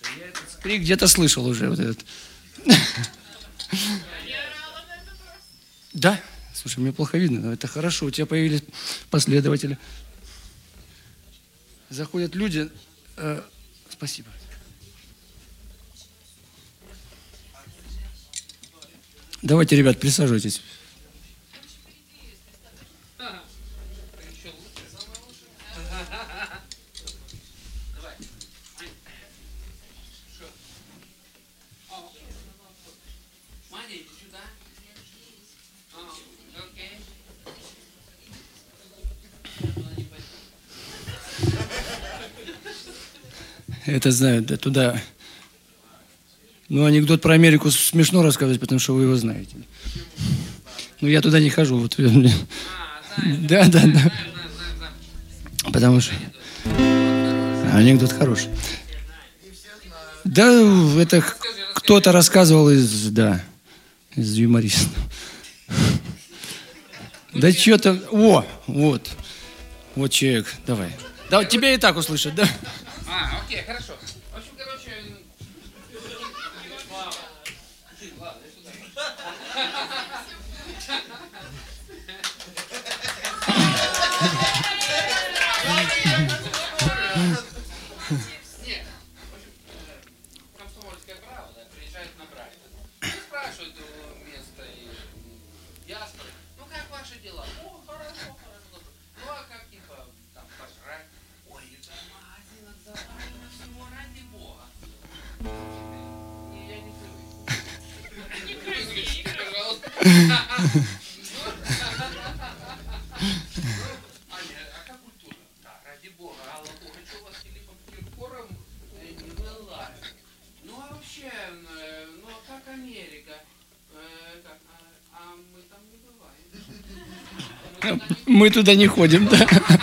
Я этот крик где-то слышал уже. Вот этот. Да? Слушай, мне плохо видно. Но это хорошо. У тебя появились последователи. Заходят люди. Спасибо. Давайте, ребят, присаживайтесь. Это знают, да, туда. Ну, анекдот про Америку смешно рассказывать, потому что вы его знаете. Ну, я туда не хожу. Вот. Да. Потому что анекдот хороший. Да, это кто-то рассказывал из юмористов. Да что-то... Вот человек, давай. Да, тебя и так услышат, да? Окей, хорошо. В общем, короче... Ладно, Нет, в общем, комсомольская правда приезжает на Брайтон. И спрашивают у места диаспоры, ну как ваши дела? О, хорошо. Ну а как типа там пожрать? Ой, это магазин отзывается всего ради бога. Я не привык. Не кричите, пожалуйста. А как культура? Да, ради бога. Алла Пугачева с Филиппом Киркором не была. Ну а вообще, ну а как Америка? А мы там не бываем. Мы туда не ходим, да.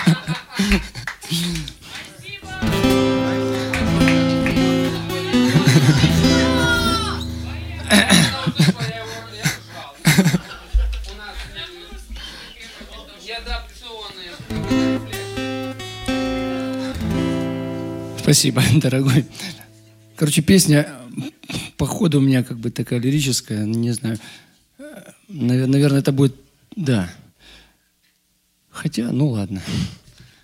Спасибо, дорогой. Короче, песня, походу, у меня как бы такая лирическая, не знаю. Наверное, это будет, да. Хотя, ну ладно.